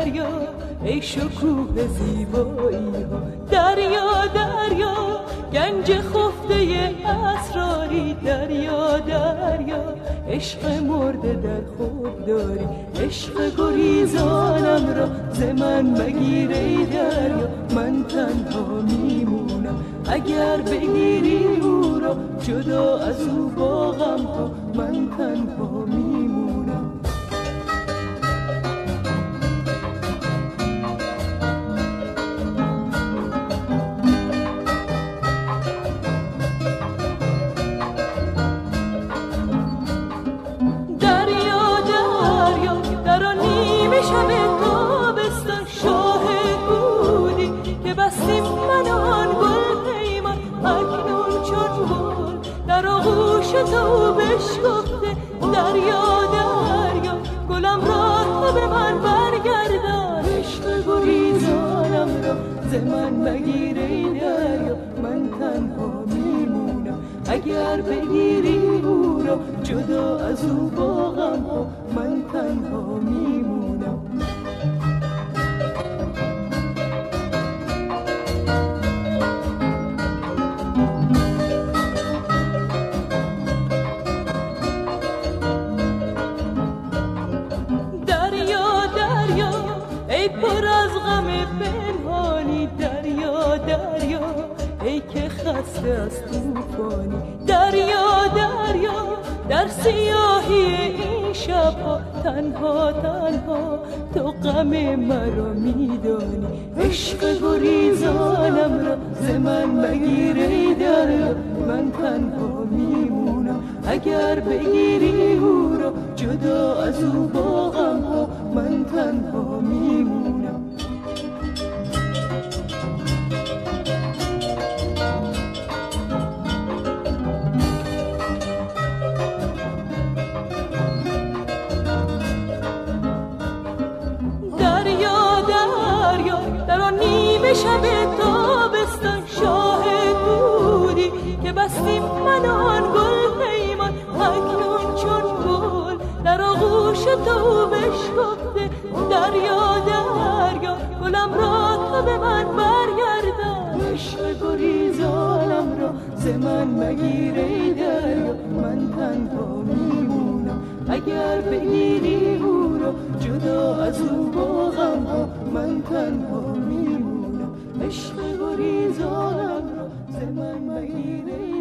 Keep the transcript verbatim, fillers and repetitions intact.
دریا ای شکوه زیبایی ها، دریا دریا گنج خفته اسراری، دریا دریا عشق مرده در خود داری، عشق گریزانم را ز من مگیر ای دریا، من تنها میمونم اگر بگیری او را، جدا از او با غم ها من تنها میمونم. تو بشکفته دریا دریا گلم را تو به من برگردان، عشق گریزانم را ز من مگیر ای دریا، من تنها میمونم اگر بگیری او را، جدا از او با غم ها من تنها میمونم. پر از غم پنهانی، دریا دریا ای که خسته از طوفانی، دریا دریا در سیاهی این شبها تنها تنها تو غم مرا میدانی، عشق گریزانم را ز من مگیر ای دریا، من تنها میمونم اگر بگیری او را، جدا از او با غم ها من تنها میمونم. دریا دریا در آن نیمه شب تابستان شاهد بودی که بستیم من آن گل پیمان، اکنون چون گل در آغوش تو بشکفته، دریا دریا گلم را تو به من برگردان، عشق گریزانم را ز من مگیر ای دریا، من تنها میمونم اگر بگیری او را، جدا از او با غم ها من تنها میمونم، عشق گریزانم را ز من مگیر ای